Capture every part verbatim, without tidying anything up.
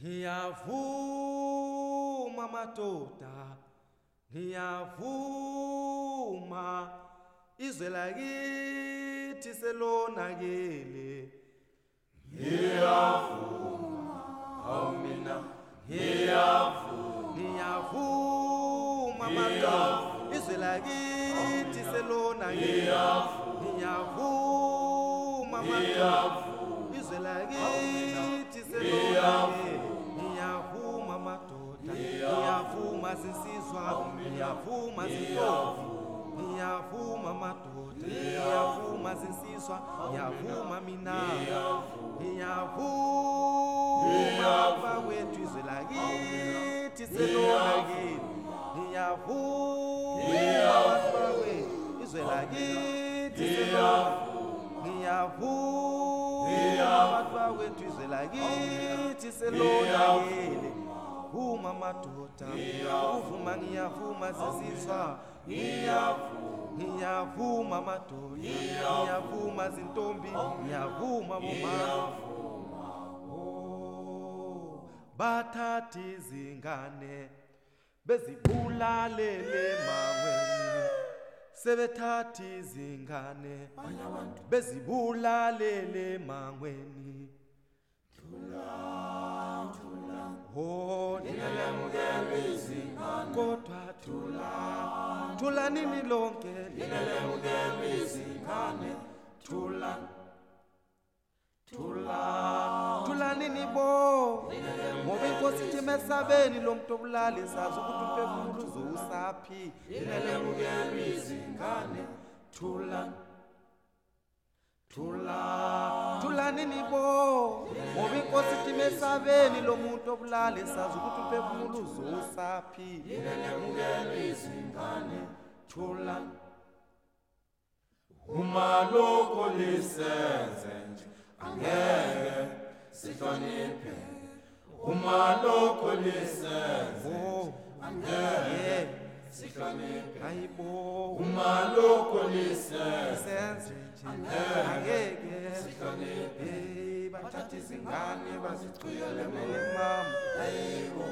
Ngiyavuma madoda, ngiyavuma izwe lakithi selonakele. Ngiyavuma, awu mina ngiyavuma, ngiyavuma madoda, izwe lakithi selonakele. Ngiyavuma madoda, izwe lakithi selonakele. Ngiyavuma madoda, ngiyavuma zinsizwa, ngiyavuma zintombi, ngiyavuma madoda, ngiyavuma zinsizwa, ngiyavuma mina, ngiyavuma bakwethu izwe lakithi selonakele. Ngiyavuma bakwethu izwe lakithi selonakele. Ngiyavuma bakwethu izwe lakithi selonakele. Vuma madoda, uvuma ngiyavuma zinsizwa, ngiyavuma madoda, ngiyavuma zintombi, ngiyavuma bomama. Oh, bathathi izingane bezibulalele emangweni, sebethathi izingane bezibulalele emangweni. Oh, ningalemukela izingane, kodwa thula, thula nini lonke, ningalemukela izingane, thula, thula, thula nini bo, ngoba inkosi ithi mesabeni lo muntu obulala sazi ukuthi umphefumulo uzowusaphi. ningalemukela izingane, Thula, thula, thula nini bo, ngoba inkosi ithi mesabeni lo muntu obulala sazi ukuthi umphefumulo uzowusaphi. ningalemukela izingane, Thula, uma lokho lisenze nje angeke sihloniphe. Uma lokho lisenze oh, angeke sihloniphe. ayibo, Uma lokho lisenze senze nje angeke sihloniphe. hey, bathatha izingane bazicuyele mama, Hayibo,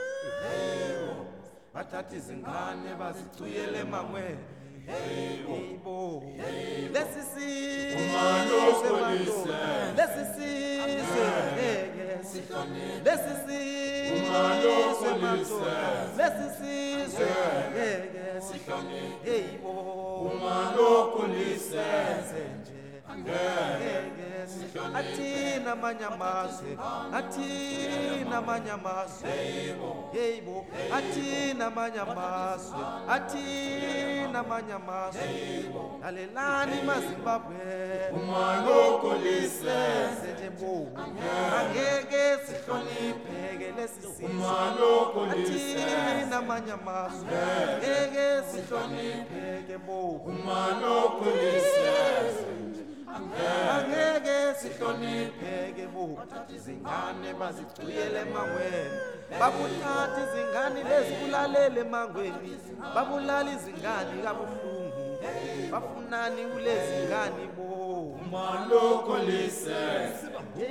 bathatha izingane bazicuyele emangweni. Hayibo, lesi Uma lokho sizwe madoda, lisenze lesi sizwe ngeke sihloniphe. lesi sizwe Uma lokho madoda, lisenze lesi sizwe ngeke sihloniphe. hayibo, Uma lokho lisenze nje angeke athina amanye amazwe, athina amanye amazwe, hayibo, athina amanye amazwe, athina amanye amazwe. Lalelani maZimbabwe, Uma lokho lisenze nje bo, angeke sihlonipheke lesi sizwe. Uma lokho lisenze Athina amanye amazwe, angeke sihlonipheke bo. Uma lokho lisenze Angeke sihlonipheke bo, izingane bazicuyele emangweni, babuthatha izingane bezibulalele emangweni, babulala izingane kabuhlungu, bafunani kulezi ngane bo. Uma lokho lisenze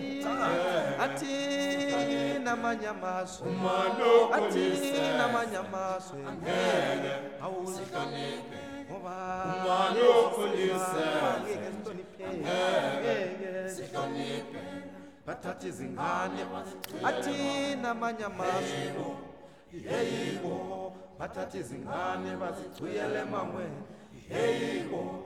Athina amanye amazwe, Uma lokho athina lisenze amanye amazwe, awu sihloniphe. ngoba Uma lokho lisenze angeke sihlonipheke, sihloniphe. bathatha izingane athina amanye amazwe, hayibo, bathatha izingane bazicuyele emangweni, hayibo.